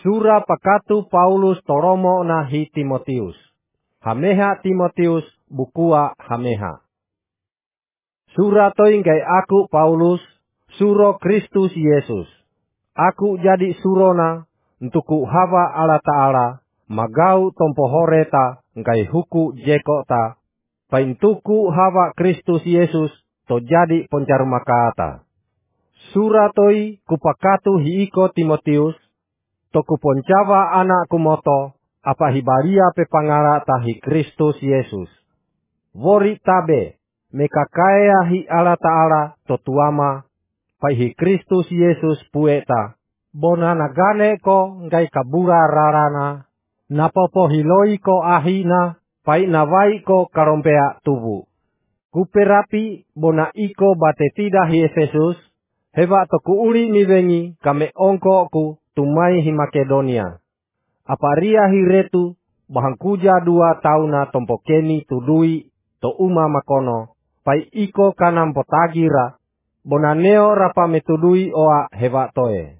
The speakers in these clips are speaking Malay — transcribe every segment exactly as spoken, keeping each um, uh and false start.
Sura pakatu Paulus toromo na hi Timotius. Hameha Timotius bukua hameha. Sura toi ngai aku Paulus, suro Kristus Yesus. Aku jadi surona untukku hawa ala ta'ala, magau tompo horeta ngai huku jekota, paintuku hawa Kristus Yesus to jadi poncarumakata. Sura toi kupakatu hiiko Timotius, to kuponcawa anakku moto, apa hibaria pepangara tahi Kristus Yesus. Wori tabe, mekakaya hi ala ta'ala to tuama, pai hi Kristus Yesus pueta, bona nagane ko ngai kabura rarana, napopo hiloi ko ahina, pai nawai ko karompea tubu. Kuperapi bona iko batetida hi Efesus, heba to kuuli miwengi kame ongko ku tumai hi Makedonia. Aparia hi retu, bahangkuja dua tauna tompokeni tudui to uma makono, pai iko kanam potagira, bonaneo rapa metudui oa heba toe.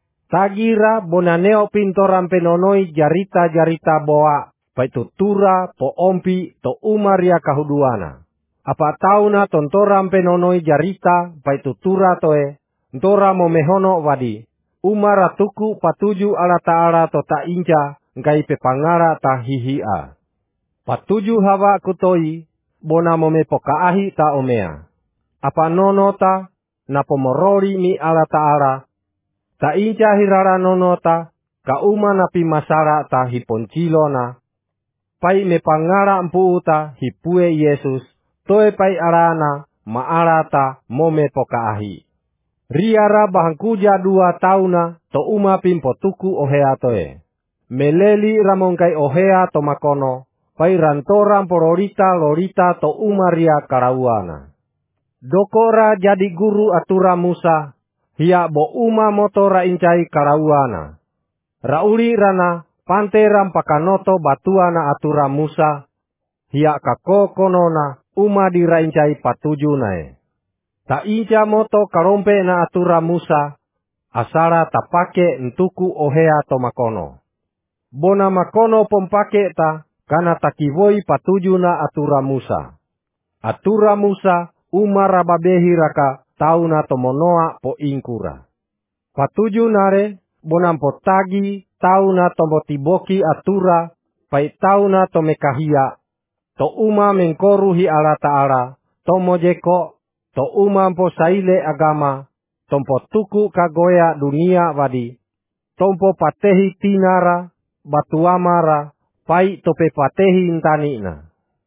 Tagira bonaneo pintoran penonoi jarita-jarita boa, pai tutura po ompi to umaria kahuduana. Apa tauna tontoran penonoi jarita, pai tutura toe, ntora momehono wadi. Umara tuku patuju ala ta'ala to ta inca, ngai pepangara ta hihia. Patuju hawa kutoi, bona mome pokaahi ta omea. Apa nonota, na pomorori mi ala ta'ala, ta inca hirara nonota, ka uma napi masara ta hiponcilona, pai me pangara empuuta hipue Yesus, toe pai arana, maarata mome pokaahi. Riara bahangkuja dua tauna to uma pimpo tuku ohea toe. Meleli ramongkai ohea to makono, pai rantoran pororita lorita to umaria karauana. Dokora jadi guru atura Musa, hia bo uma motora incai karauana. Rauli rana panteram pakanoto batuana atura Musa, hia kako konona uma diraincai patujunae. Ta inca moto karompe na atura Musa, asara tapake ntuku ohea to makono. Bona makono pompake ta, kana takivoi patuju na atura Musa. Atura Musa, umara babehi raka, tauna tomonoa po ingkura. Patuju nare, bonam potagi, tauna tomo tiboki atura, pai tauna tomekahia, to uma mengkoruhi ala ta'ala, tomo jeko, to umampo saile agama, tompo tuku kagoya dunia wadi, tompo patehi tinara, batuamara, pai tope patehi intanina.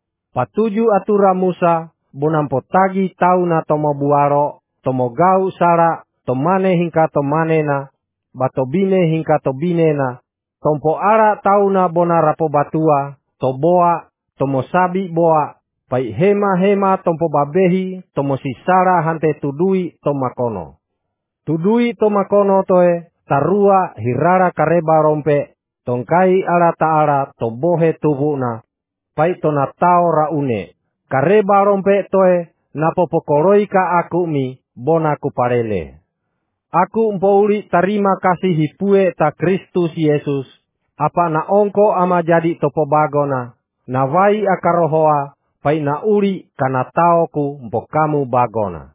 Patuju atura Musa, bonampo tagi tauna tomo buaro, tomo gau sara, tomane hingka tomanena, batobine hingka tobinena, tompo ara tauna bona rapo batua, toboa, tomo sabi boa, pai hema-hema tompo babehi, tomo sisara hante tudui tomakono. Tudui tomakono toe, tarua hirara kareba rompe, tongkai ala ta'ala tobohe tubuna, pai tonatao raune. Kareba rompe toe, napopokoroika aku mi, bona kuparele. Aku mpouli tarima kasih hipue ta Kristus Yesus, apa na ongko ama jadi topo bagona, na vai akarohoa, pai na uri kana taoku mpokamu bagona.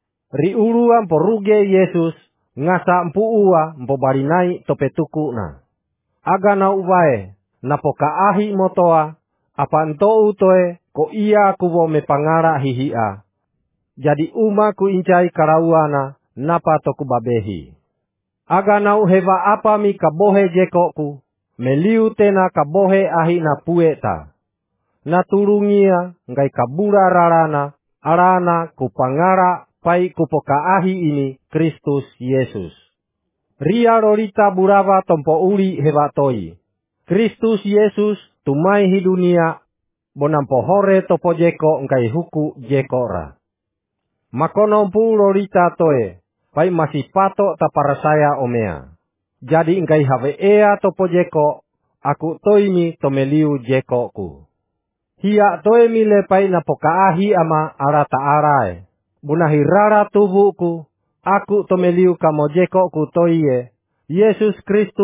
Ri uruan poruge Yesus, ngasa mpuua mpobarinai topetuku na. Aga na uwae, napokaahi motoa, apa ntou toe, ko ia kuwo mepangara hihia. Jadi uma ku incai karauana, napa toku babehi. Aga nau heva apa mi kabohe jekoku, meliu tena kabohe ahi na pueta. Naturungia ngai kabura rarana, arana kupangara pai kupokaahi ini Kristus Yesus. Ria rorita burava tompo uli hebatoi. Kristus Yesus tumai hi dunia, bonampo hore topo jeko ngai huku jekora. Makonompu rorita toe, pai masih pato taparasaya omea. Jadi ngai have ea topo jeko, aku toimi tomeliu jekoku. Hia toe mile pai napokaahi ama ara ta'arae. Bunahi rara tubuku, aku tomeliu kamojeko ku toiye. Yesus Kristus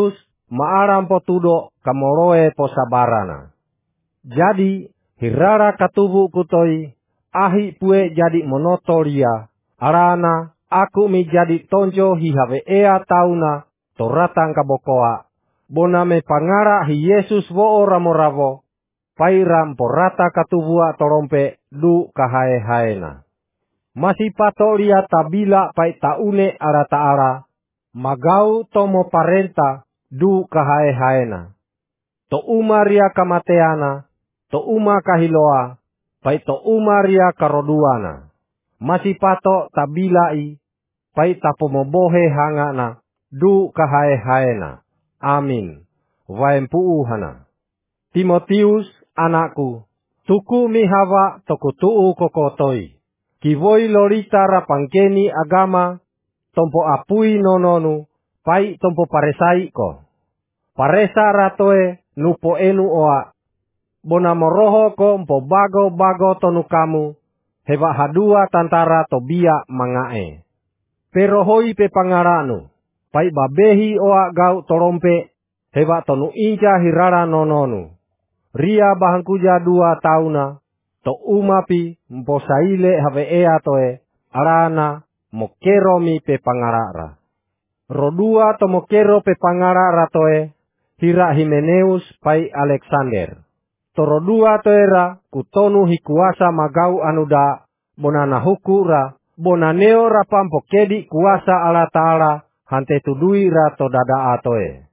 maaram po tudok kamoroe po sabarana. Jadi hirara katubu kutoi ahi pue jadi monotoria arana aku mi jadi tonjo hihawe ea tauna toratang kabokoa boname pangara hi Yesus wo ramoravo pairam porata katubua torompe du kahae haena. Masih patolia tabila pai taune ara taara magau tomo parenta du kahae haena. To umaria kamateana, to uma kahiloa, pai to umaria karoduana. Masih pato tabilai, pai tapomobohe hangana, du kahae haena. Amin. Waempu uhana. Timotius, anakku, tuku mihawa toku tuu kokotoi. Kivoi lorita rapangkeni agama, tompo apui nononu, pai tompo paresai ko. Paresa ratoe nupo enu oa. Bona moroho ko mpo bago bago tonu kamu, heba hadua tantara tobia mangae. Pero hoi pe pangaranu, pai babehi oa gau torompe, heba tonu inca hirara nononu. Ria bahangkuja dua tauna, to umapi mpo saile have ea toe, arana mokero mi pe pangarara. Rodua to mokero pe pangarara toe, hira Himeneus pai Alexander. Torodua toera kutonu hikuasa magau anuda bonana hukura bonaneo rapampo kedi kuasa ala taala hante tudui ra to dada atoe.